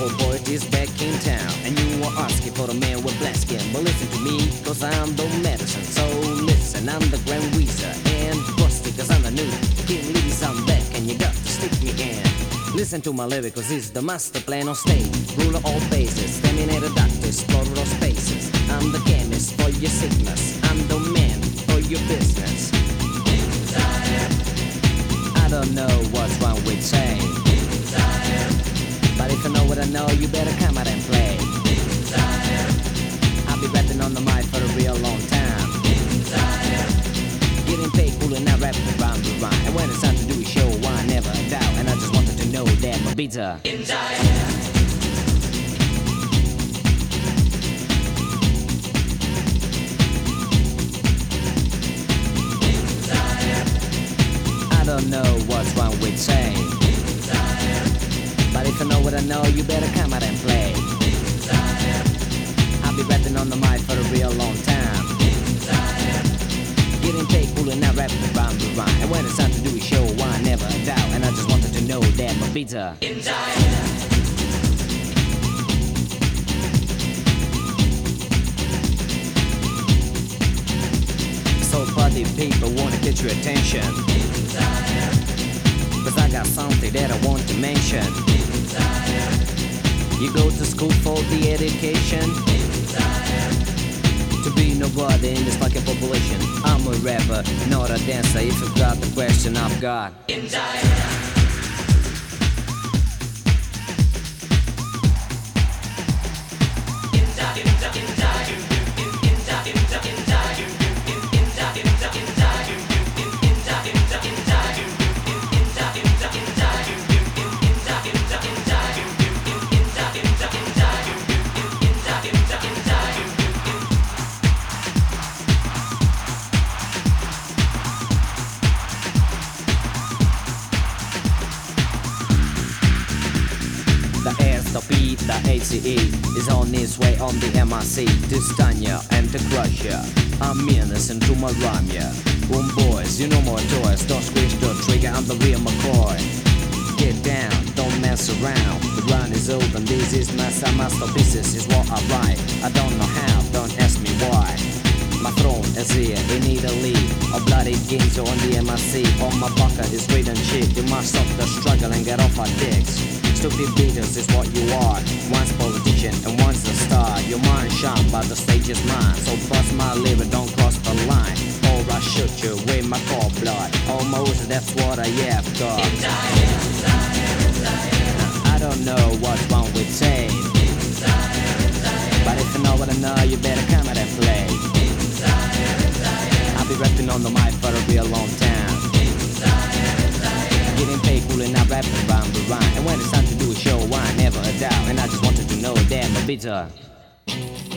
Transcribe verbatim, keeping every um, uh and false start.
cold poet is back in town, and you are asking for a man with black skin. But listen to me, cause I'm the medicine. So listen, I'm the Grand Weezer, and busted cause I'm the new King Lee's. I'm back, and you got to stick me in. Listen to my lyric, cause it's the master plan on stage. Ruler all bases, terminator doctor, explorer of spaces. I'm the chemist for your sickness, I'm the man for your business. I don't know what's wrong with saying, but if you know what I know, you better come out and play. I'll be rapping on the mic for a real long time, getting paid cool and not rapping around the rhyme. And when it's time to do a show, I never doubt. And I just wanted to know that my beats are I don't know what's wrong with saying, but if you know what I know, you better come out and play. I'll be rapping on the mic for a real long time, getting paid cool and not rapping around the rhyme. And when it's time to do a show, I never doubt. And I just wanted to know that my beats are so party people wanna get your attention, cause I got something that I want to mention. You go to school for the education, to be nobody in this fucking population. I'm a rapper, not a dancer. If you got the question, I've got the S, the P, the A C E is on its way on the M I C to stun ya and to crush ya. I'm in, listen to my rhyme, yeah. Boom boys, you know more toys. Don't squish the trigger, I'm the real McCoy. Get down, don't mess around. The run is open, this is my masterpieces, is what I write. I don't know how, don't ask me why. My throne is here in Italy. A bloody games on the M I C. On my bucket is written shit. You must stop the struggle and get off our dicks. Stupid beaters is what you are. One's politician and one's a star. Your mind shine, but the stage is mine. So bust my liver, don't cross the line, or I shoot you with my cold blood. Almost, that's what I have got. I don't know what's wrong with saying, but if you know what I know, you better come out and play. I'll be rapping on the mic for a real long time, getting paid cool and not rapping around the rhyme. And when it's time to do a show, I never doubt. And I just wanted to know that my beats are